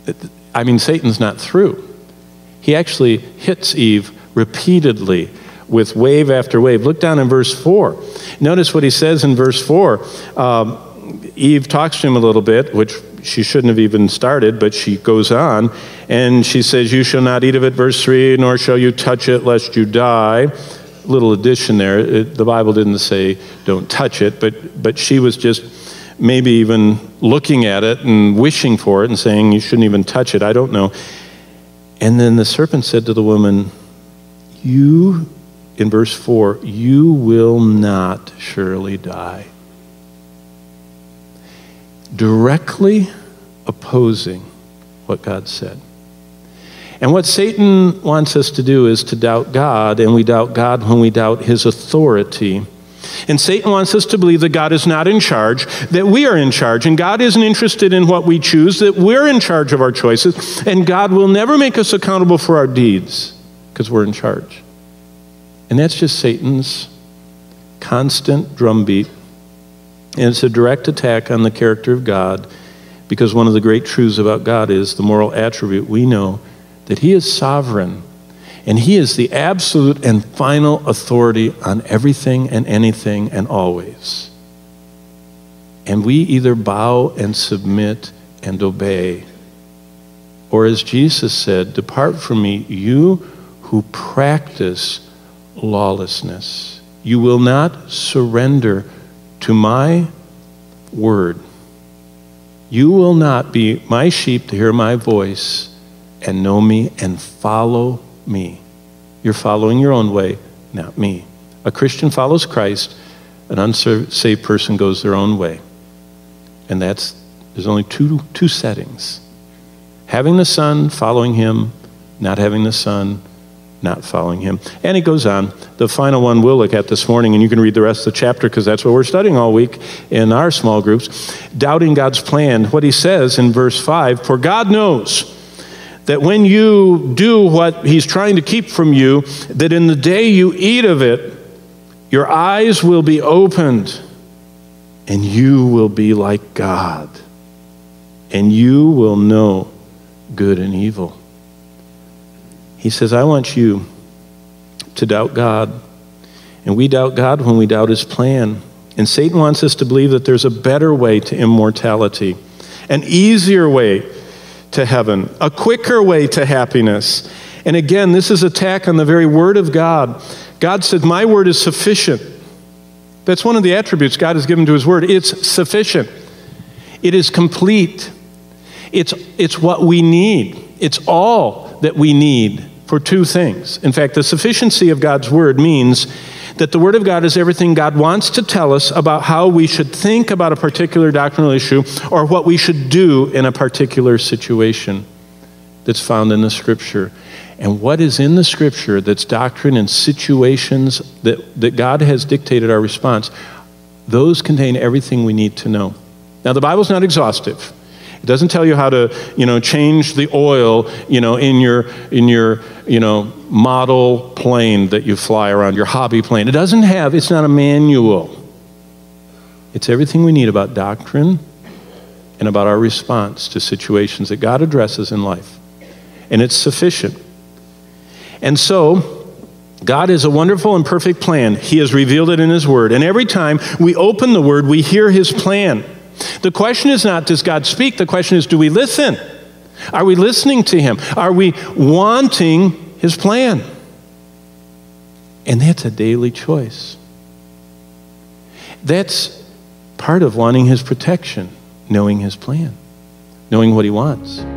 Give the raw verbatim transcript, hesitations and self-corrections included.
I mean, Satan's not through. He actually hits Eve repeatedly with wave after wave. Look down in verse four. Notice what he says in verse four. Um, Eve talks to him a little bit, which she shouldn't have even started, but she goes on, and she says, you shall not eat of it, verse three, nor shall you touch it, lest you die. Little addition there. It, the Bible didn't say don't touch it, but, but she was just maybe even looking at it and wishing for it and saying you shouldn't even touch it. I don't know. And then the serpent said to the woman, you, in verse four, you will not surely die. Directly opposing what God said. And what Satan wants us to do is to doubt God, and we doubt God when we doubt his authority. And Satan wants us to believe that God is not in charge, that we are in charge, and God isn't interested in what we choose, that we're in charge of our choices, and God will never make us accountable for our deeds because we're in charge. And that's just Satan's constant drumbeat. And it's a direct attack on the character of God, because one of the great truths about God is the moral attribute. We know that he is sovereign, and he is the absolute and final authority on everything and anything and always. And we either bow and submit and obey, or as Jesus said, depart from me, you who practice lawlessness. You will not surrender to my word. You will not be my sheep to hear my voice and know me and follow me. You're following your own way, not me. A Christian follows Christ. An unsaved person goes their own way. And that's, there's only two, two settings. Having the Son, following him. Not having the Son, not following him. And it goes on. The final one we'll look at this morning, and you can read the rest of the chapter because that's what we're studying all week in our small groups. Doubting God's plan. What he says in verse five, for God knows that when you do what he's trying to keep from you, that in the day you eat of it, your eyes will be opened, and you will be like God, and you will know good and evil. He says, I want you to doubt God. And we doubt God when we doubt his plan. And Satan wants us to believe that there's a better way to immortality, an easier way to heaven, a quicker way to happiness. And again, this is attack on the very word of God. God said, my word is sufficient. That's one of the attributes God has given to his word. It's sufficient. It is complete. It's, it's what we need. It's all that we need for two things. In fact, the sufficiency of God's word means that the word of God is everything God wants to tell us about how we should think about a particular doctrinal issue or what we should do in a particular situation that's found in the Scripture. And what is in the Scripture that's doctrine and situations that, that God has dictated our response, those contain everything we need to know. Now, the Bible's not exhaustive. It doesn't tell you how to, you know, change the oil, you know, in your, in your, you know, model plane that you fly around, your hobby plane. It doesn't have, it's not a manual. It's everything we need about doctrine and about our response to situations that God addresses in life. And it's sufficient. And so, God is a wonderful and perfect plan. He has revealed it in his word. And every time we open the word, we hear his plan. The question is not, does God speak? The question is, do we listen? Are we listening to him? Are we wanting his plan? And that's a daily choice. That's part of wanting his protection, knowing his plan, knowing what he wants.